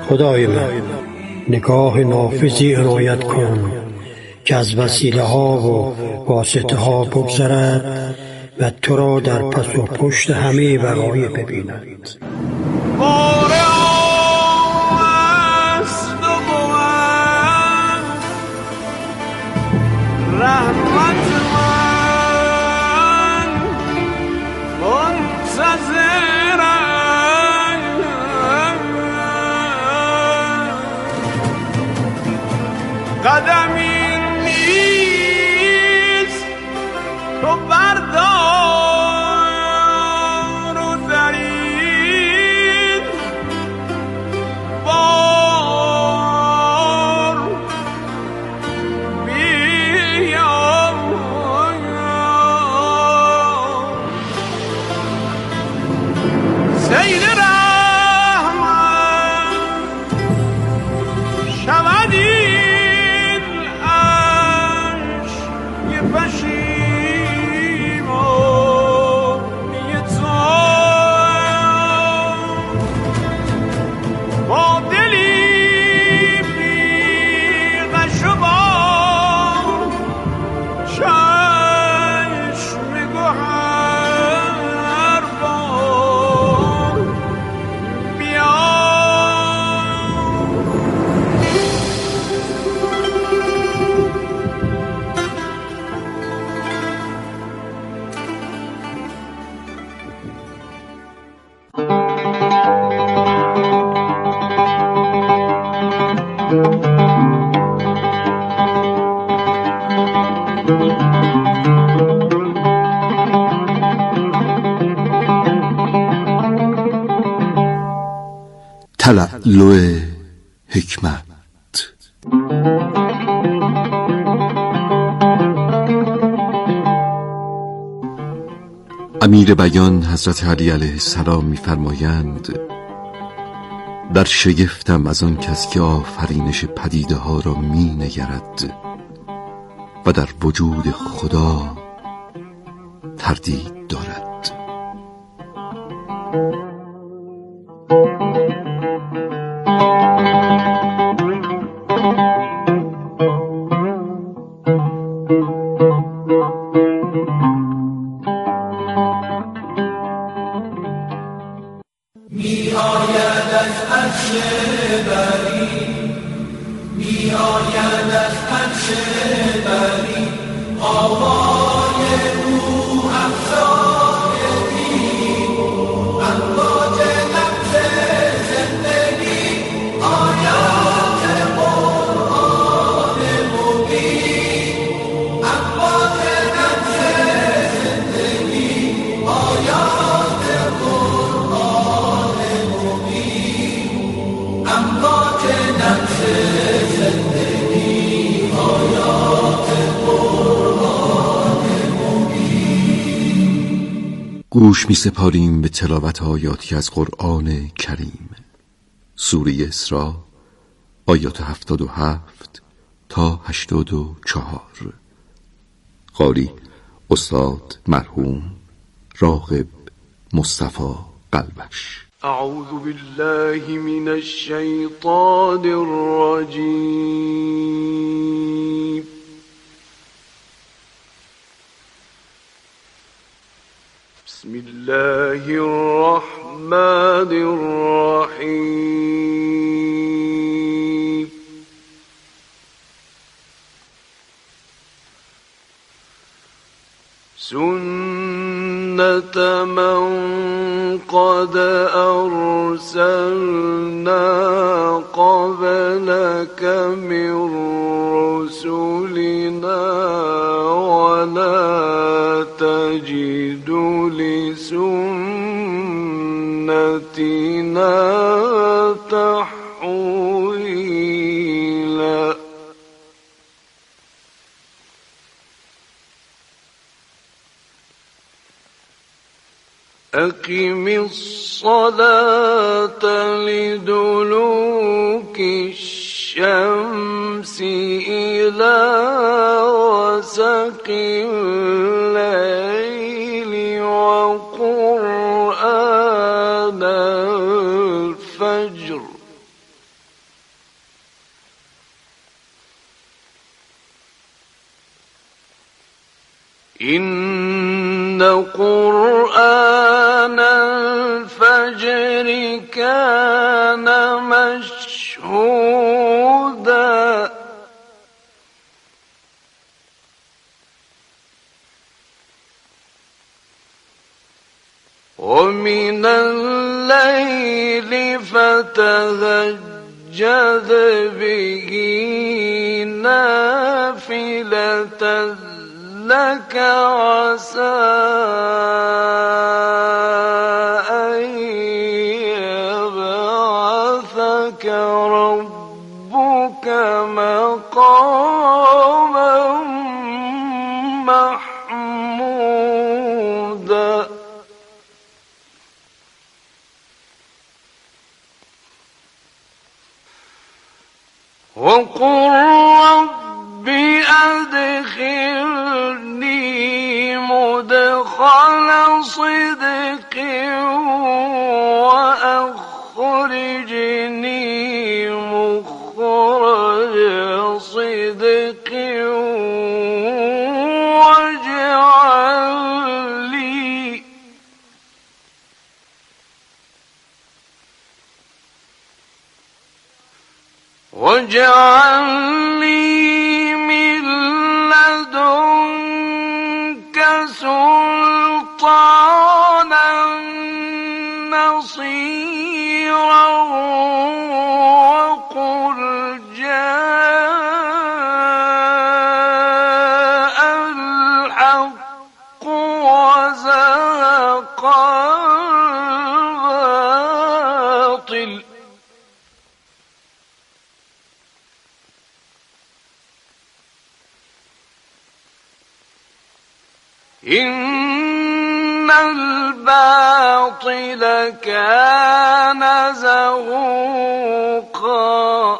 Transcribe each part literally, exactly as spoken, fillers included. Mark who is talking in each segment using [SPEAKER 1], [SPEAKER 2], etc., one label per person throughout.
[SPEAKER 1] خدای من نگاه نافذی عنایت کن که از وسیله ها و واسطه ها بگذرد و تو را در پس و پشت همه وقایع ببیند.
[SPEAKER 2] رحمت من منتظرم، قدمی نیست تو بردار و در این بار بیا سید رحمت شود این عشق پشیمانی تو با دلی بی غش و بار، چشم گوهر بار بیا
[SPEAKER 3] تلألؤ حکمت. امیر بیان حضرت علی علیه السلام می‌فرمایند در شگفتم از آن کس که آفرینش پدیده ها را می نگرد و در وجود خدا تردید دارد.
[SPEAKER 4] می آید از عرش بری، می آید از عرش بری، آوای او افزای دین، امواج نبض زندگی، آیات قرآن مبین، امواج نبض زندگی، آیات قرآن مبین، امواج نبض زندگی، آیات قرآن مبین.
[SPEAKER 3] گوش می سپاریم به تلاوت آیاتی از قرآن کریم. سوره اسراء آیات هفتاد و هفت تا هشتاد و چهار. قاری استاد مرحوم راغب مصطفی قلبش.
[SPEAKER 2] اعوذ بالله من الشیطان الرجیم. بسم الله الرحمن الرحیم. سنت من قد أرسلنا قبلك من رسلنا ولا تجد لسنتنا تحويلا. أقم الصلاة لدلوك الشمس إلى غسق الليل وقرآن الفجر إن قرآن الفجر كان مشهودا ومن الليل فتهجد به نافلة لك عسى أن يبعثك ربك مقاما محمودا وقل رب أدخلني مدخل صدق وأخرجني مخرج صدق واجعل لي واجعل لي من لدنك سلطانا نصيرا وقل جاء الحق وزهق الباطل إن الباطل كان زهوقا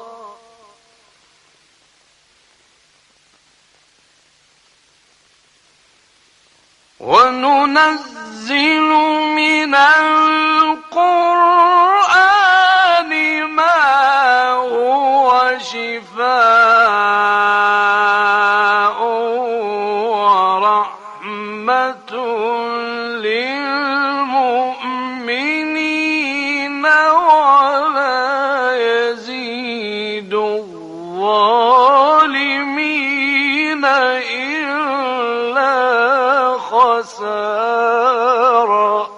[SPEAKER 2] وننزل من القرآن ما هو شفاء ورحمة للمؤمنين ولا يزيد الظالمين إلا خسارا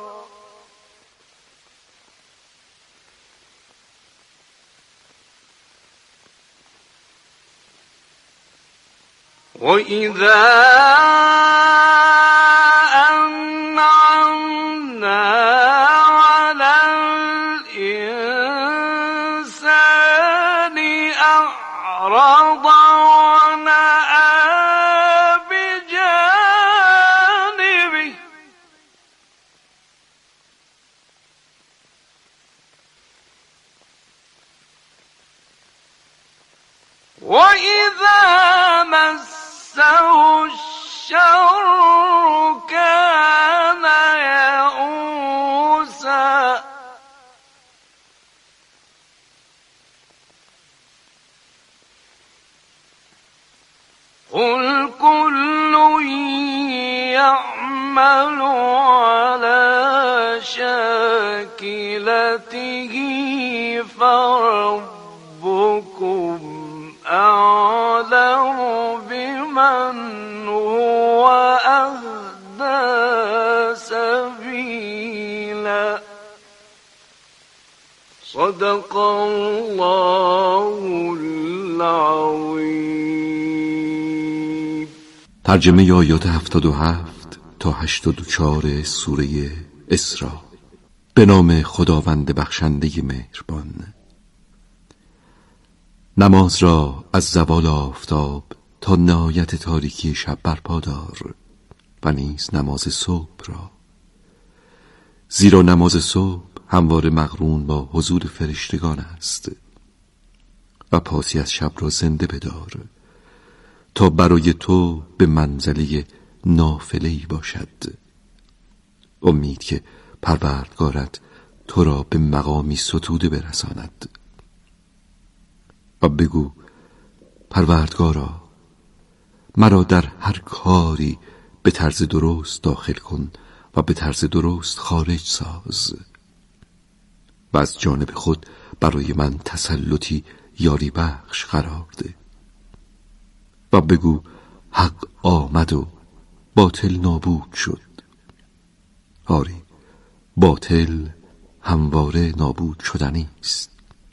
[SPEAKER 2] وإذا أنعمنا على الإنسان أعرض ونأى بجانبه وإذا مسه الشر كان يئوسا قل كل يعمل على شاكلته فربكم أعلم بمن هو أهدى سبيلا صدق الله العظيم.
[SPEAKER 3] ترجمه آیات هفتاد و هفت تا هشتاد و چهار سوره اسراء. به نام خداوند بخشنده مهربان. نماز را از زوال آفتاب تا نهایت تاریکی شب برپا دار و نیز نماز صبح را، زیرا نماز صبح همواره مقرون با حضور فرشتگان است. و پاسی از شب را زنده بدار تا برای تو به منزله نافله‌ای باشد. امید که پروردگارت تو را به مقامی ستوده برساند. و بگو پروردگارا، مرا در هر کاری به طرز درست داخل کن و به طرز درست خارج ساز. و از جانب خود برای من تسلطی یاری بخش قرار ده و بگو حق آمد و باطل نابود شد. آری، باطل همواره نابود شدنی است.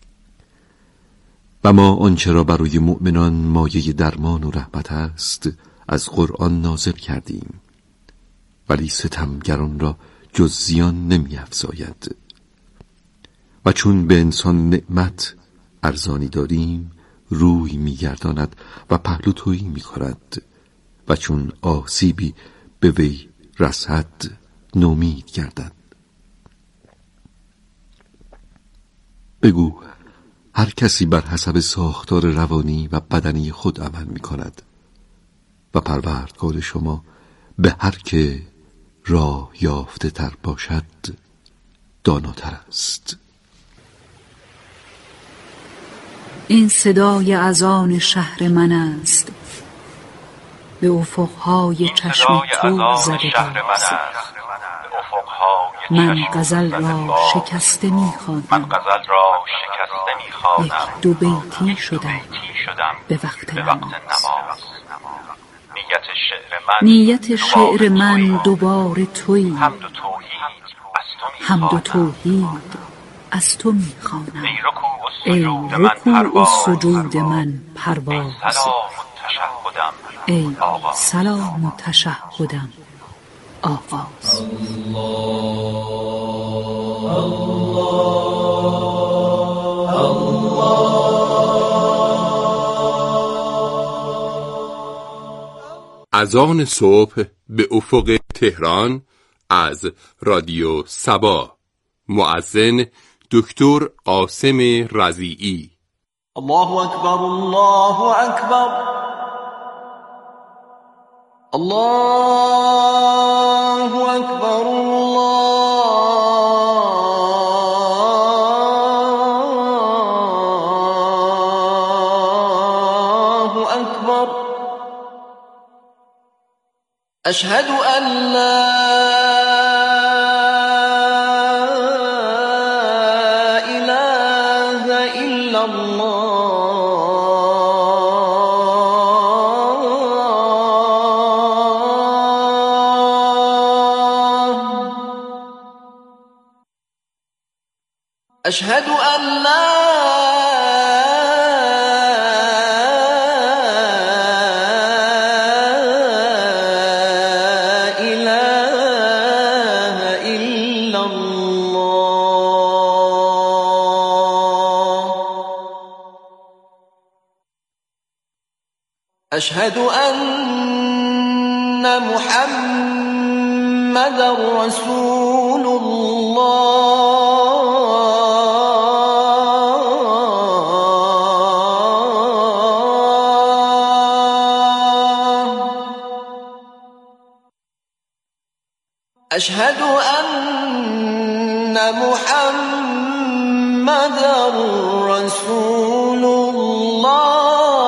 [SPEAKER 3] و ما آنچه را برای مؤمنان مایه درمان و رحمت است از قرآن نازل کردیم، ولی ستمگران را جز زیان نمی افزاید. و چون به انسان نعمت ارزانی داریم روی می گرداند و پهلو تویی می کند و چون آسیبی به وی رسد نومید گردد. بگو هر کسی بر حسب ساختار روانی و بدنی خود عمل می کند و پروردگار شما به هر که راه یافته تر باشد داناتر است.
[SPEAKER 5] این صدای اذان شهر من است، به افقهای چشم تو زده باز. من غزل را شکسته می‌خوانم، یک دو بیتی شدم به وقت نماز. نیت شعر من دوباره تویی، حمد و توحید از تو می‌خوانم. ای رکوع و سجود من پرواز، ای سلام و تشهدم آغاز.
[SPEAKER 6] اذان صبح به افق تهران از رادیو صبا. مؤذن دکتر قاسم رضیعی.
[SPEAKER 4] الله اکبر، الله اکبر، الله اکبر، الله اکبر. اشهد ان لا أشهد أن لا إله إلا الله. أشهد أن محمدا رسول الله. أشهد أن محمدا رسول الله.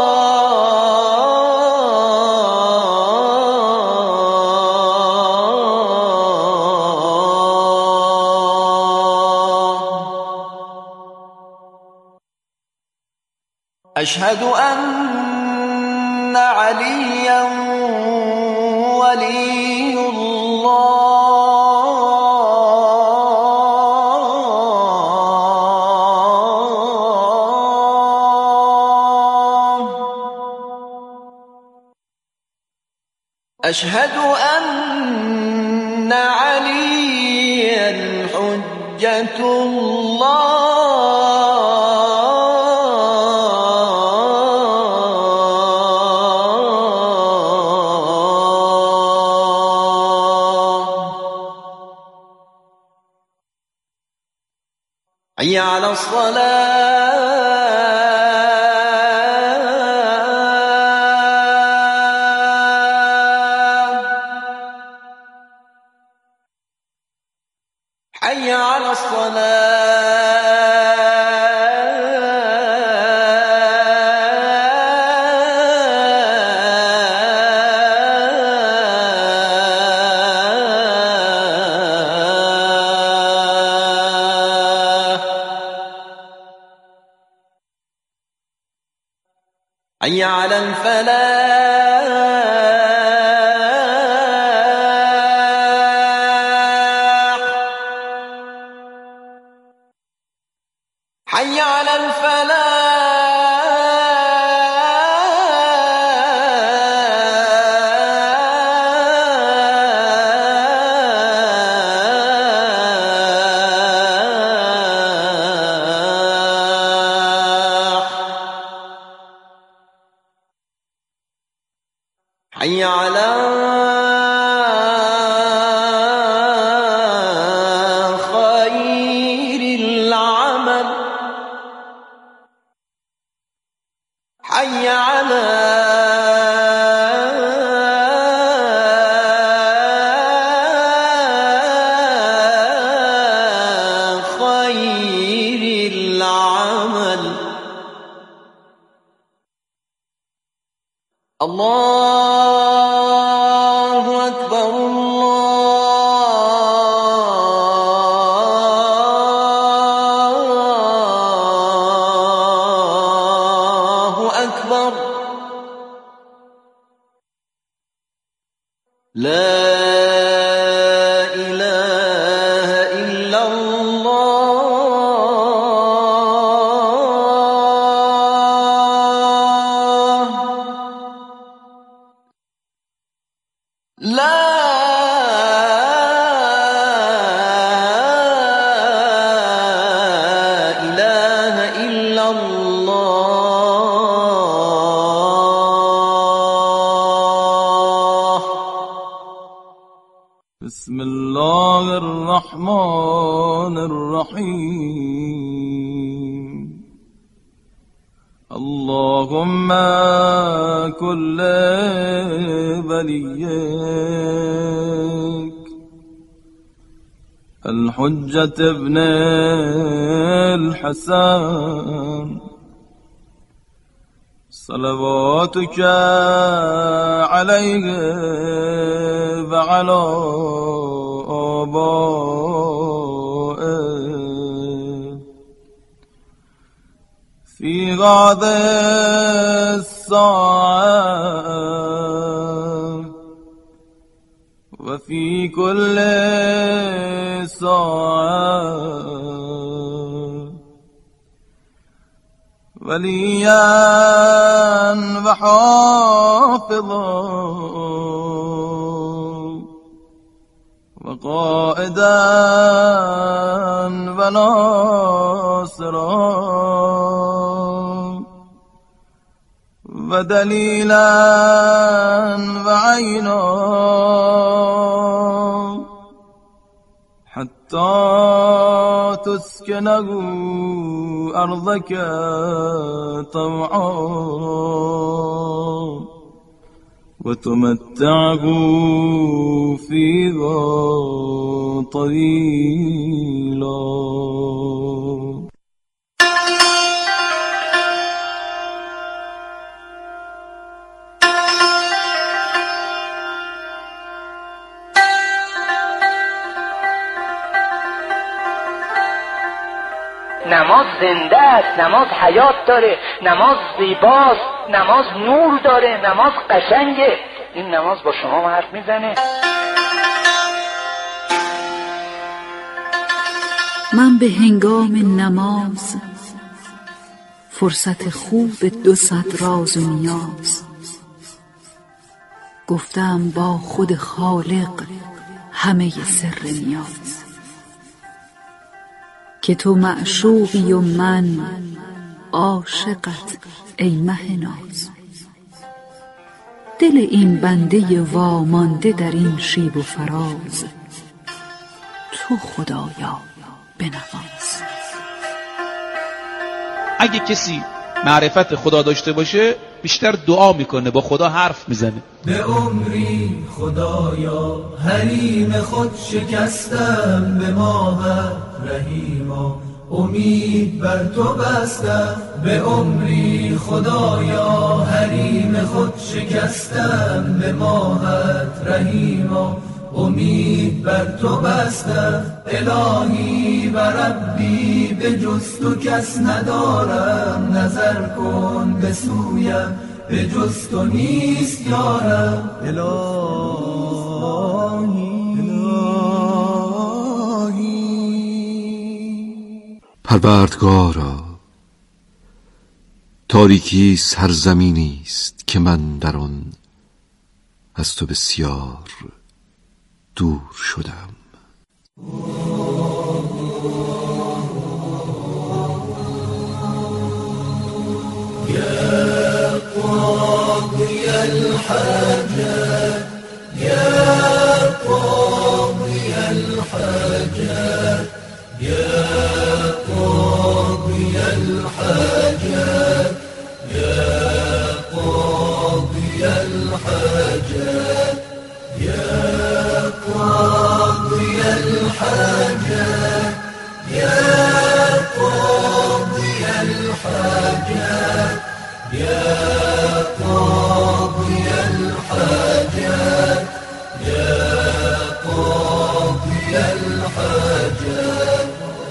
[SPEAKER 4] أشهد أن عليا ولي الله. أشهد أن عليا حجة الله. حي على الصلاة. حي على الصلاة. حي على الفلاح حي على حي على خير العمل حي على خير العمل الله أكبر الله أكبر لا إله إلا الله لا إله إلا الله
[SPEAKER 7] بسم الله الرحمن الرحيم اللهم كل وليك الحجة ابن الحسن صلواتك عليه وعلى آبائه في هذه الساعة وفي كل ساعة وليا وحافظا وقائدا وناصرا ودليلا وعينا حتى تسكنه أرضك طوعا وتمتعه فيها طويلا.
[SPEAKER 8] نماز زنده است، نماز حیات داره، نماز زیباست، نماز نور داره، نماز قشنگه. این نماز با شما حرف میزنه.
[SPEAKER 5] من به هنگام نماز فرصت خوب دو صد راز و نیاز گفتم با خود خالق همه سر نیاز، که تو معشوقی و من عاشقت ای مه ناز. دل این بنده وامانده در این شیب و فراز، تو خدایا بنواز.
[SPEAKER 9] اگه کسی معرفت خدا داشته باشه بیشتر دعا میکنه، با خدا حرف میزنه.
[SPEAKER 10] به عمری خدایا حریم خود شکستم، به ماهت رحیما امید بر تو بستم. به عمری خدایا حریم خود شکستم، به ماهت رحیما امید بر تو بستم. الهی و ربی به جز تو کس ندارم، نظر کن به سویم، به جز تو نیست یارم.
[SPEAKER 3] پروردگارا، تاریکی سرزمینی است که من در آن از تو بسیار دور شدم.
[SPEAKER 10] يا قاضي الحاجات، يا قاضي الحاجات، يا قاضي الحاجات، يا قاضي الحاجات، يا قاضي الحاجات، يا قاضي الحاجات، يا قاضي الحاجات، يا قاضي الحاجات.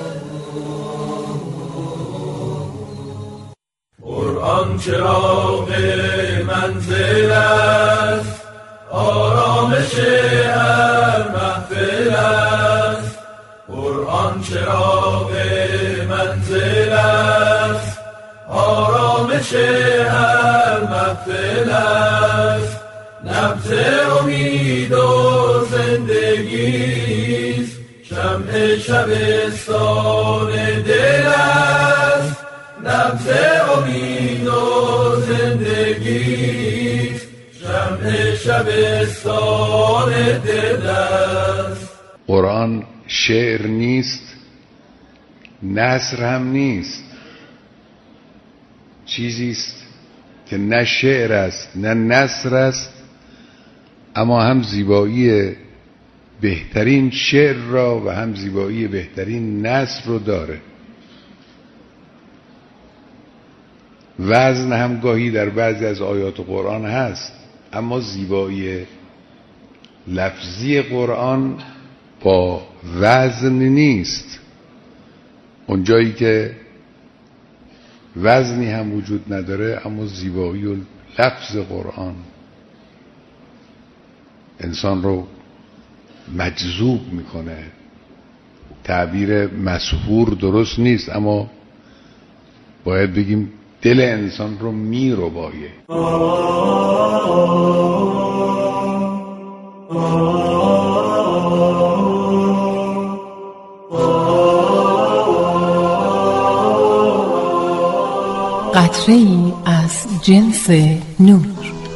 [SPEAKER 10] قرآن چراغ منزل است، آرامش هر محفل است. قرآن چراغ منزل است، آرامش هر محفل است. نبض امید و زندگیست، شمع شبستان دل است. نبض امید و زندگیست، شمع شبستان دل است.
[SPEAKER 11] قرآن شعر نیست، نثر هم نیست، چیزی است که نه شعر است نه نثر است، اما هم زیبایی بهترین شعر را و هم زیبایی بهترین نثر رو داره. وزن هم گاهی در بعضی از آیات قرآن هست، اما زیبایی لفظی قرآن با وزن نیست. اونجایی که وزنی هم وجود نداره، اما زیبایی و لفظ قرآن انسان رو مجذوب میکنه. تعبیر مسحور درست نیست، اما باید بگیم دل انسان رو میربایه.
[SPEAKER 12] قطره‌ای از جنس نور.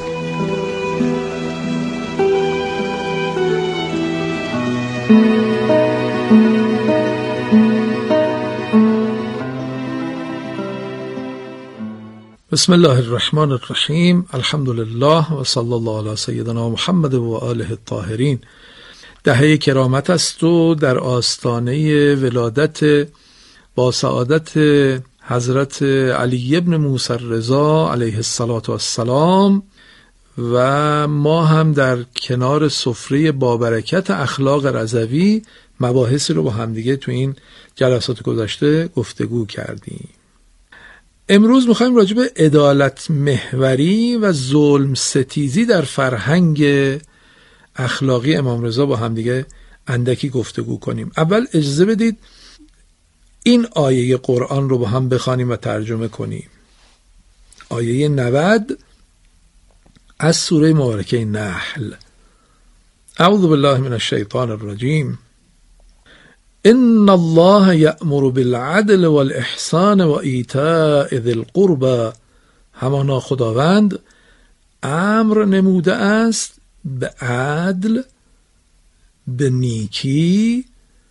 [SPEAKER 13] بسم الله الرحمن الرحیم. الحمد لله و صلی الله علی سیدنا محمد و آله الطاهرین. دهه کرامت است و در آستانه ولادت با سعادت حضرت علی ابن موسی الرضا علیه السلام و ما هم در کنار سفره بابرکت اخلاق رضوی مباحثی رو با همدیگه تو این جلسات گذشته گفتگو کردیم. امروز میخوایم راجع به عدالت محوری و ظلم ستیزی در فرهنگ اخلاقی امام رضا با همدیگه اندکی گفتگو کنیم. اول اجازه بدید این آیه قرآن رو با هم بخوانیم و ترجمه کنیم. آیه نود از سوره مبارکه نحل. اعوذ بالله من الشیطان الرجیم. ان الله یأمر بالعدل والاحسان و ایتاء ذی القربى. همانا خداوند امر نموده است به عدل، به نیکی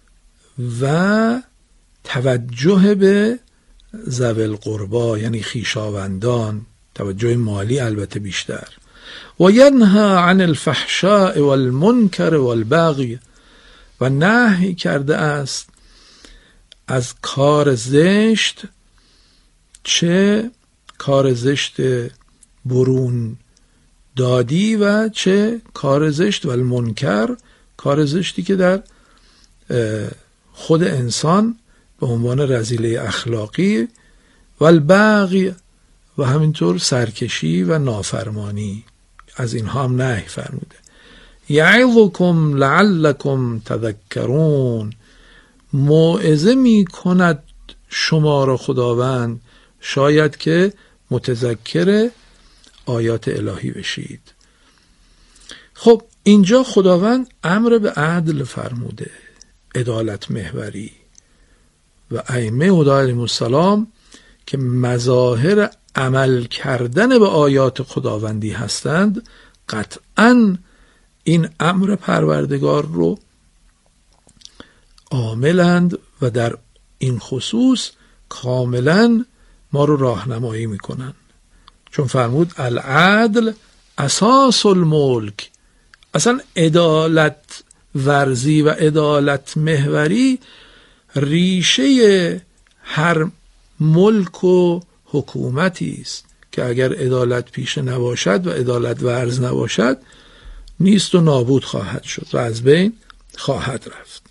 [SPEAKER 13] و توجه به ذوی القربى، یعنی خویشاوندان، توجه مالی البته بیشتر. و ینهی عن الفحشاء والمنکر والبغی. و نهی کرده است از کار زشت، چه کار زشت برون دادی و چه کار زشت و المنکر، کار زشتی که در خود انسان به عنوان رذیله اخلاقی و البغی و همینطور سرکشی و نافرمانی، از اینها هم نهی فرموده. یعظکم لعلکم تذکرون، موعظه می کند شما را خداوند شاید که متذکر آیات الهی بشید. خب اینجا خداوند امر به عدل فرموده، عدالت محوری، و ائمه هدی علیهم السلام که مظاهر عمل کردن به آیات خداوندی هستند قطعاً این امر پروردگار رو عاملند و در این خصوص کاملاً ما رو راهنمایی میکنن، چون فرمود العدل اساس الملک. اصلا عدالت ورزی و عدالت محوری ریشه هر ملک و حکومتی است که اگر عدالت پیشه نباشد و عدالت ورز نباشد نیست و نابود خواهد شد و از بین خواهد رفت.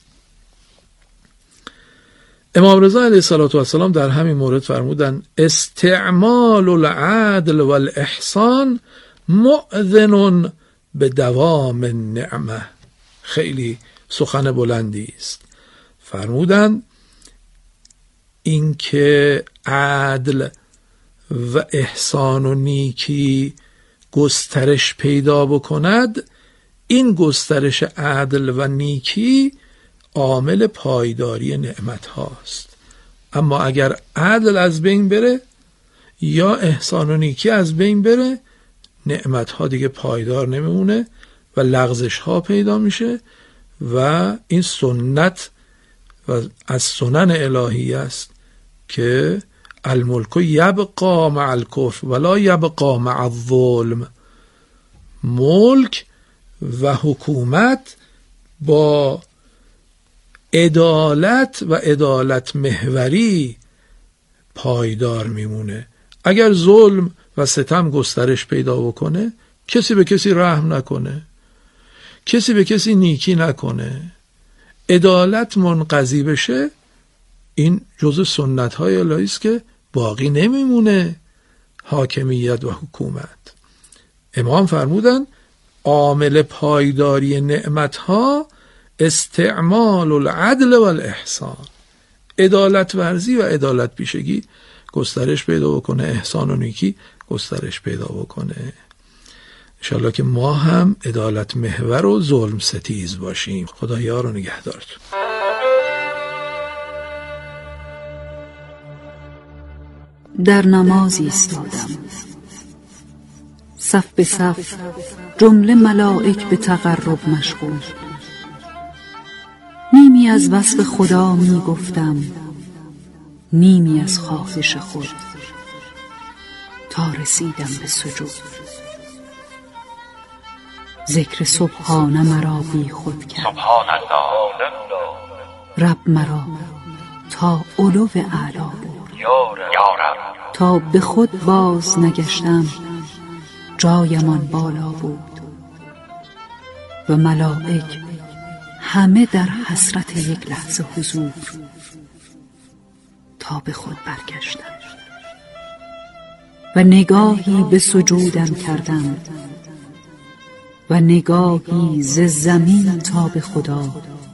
[SPEAKER 13] امام رضا علیه السلام در همین مورد فرمودن استعمال العدل والاحسان مؤذن به دوام النعمه. خیلی سخن بلندی است. فرمودن این که عدل و احسان و نیکی گسترش پیدا بکند، این گسترش عدل و نیکی عامل پایداری نعمت هاست. اما اگر عدل از بین بره یا احسان و نیکی از بین بره، نعمت ها دیگه پایدار نمیمونه و لغزش ها پیدا میشه و این سنت و از سنن الهی است که الملک یبقا مع الکفر ولا یبقا مع الظلم. ملک و حکومت با عدالت و عدالت محوری پایدار میمونه. اگر ظلم و ستم گسترش پیدا بکنه، کسی به کسی رحم نکنه، کسی به کسی نیکی نکنه، عدالت منقضی بشه، این جزء سنت های الهی است که باقی نمیمونه حاکمیت و حکومت. امام فرمودن عامل پایداری نعمت ها استعمال العدل والاحسان، عدالت ورزی و عدالت پیشگی گسترش پیدا بکنه، احسان و نیکی گسترش پیدا بکنه. انشالله که ما هم عدالت محور و ظلم ستیز باشیم. خدا یار و نگهدارتون.
[SPEAKER 5] در نماز ایستادم، صف به صف جمله ملائک به تقرب مشغول. نیمی از وصف خدا می گفتم، نیمی از خواهش خود، تا رسیدم به سجود. ذکر سبحانه مرا بی خود کرد، رب مرا تا علو اعلا برد. تا به خود باز نگشتم، جایمان بالا بود و ملائک همه در حسرت یک لحظه حضور. تا به خود برگشتم و نگاهی به سجودم کردم و نگاهی ز زمین تا به خدا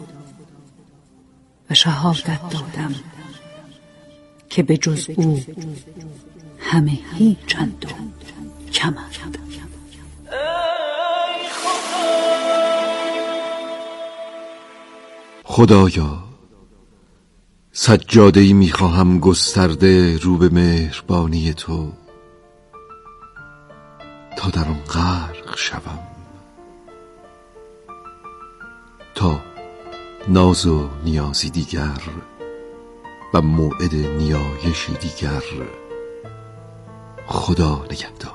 [SPEAKER 5] و شهادت دادم که به جز او همه هیچند و کمند.
[SPEAKER 3] خدایا سجاده‌ای می‌خواهم گسترده رو به مهربانی تو، تا در آن غرق شوم، تا ناز و نیازی دیگر و موعد نیایشی دیگر. خدا نگهدار.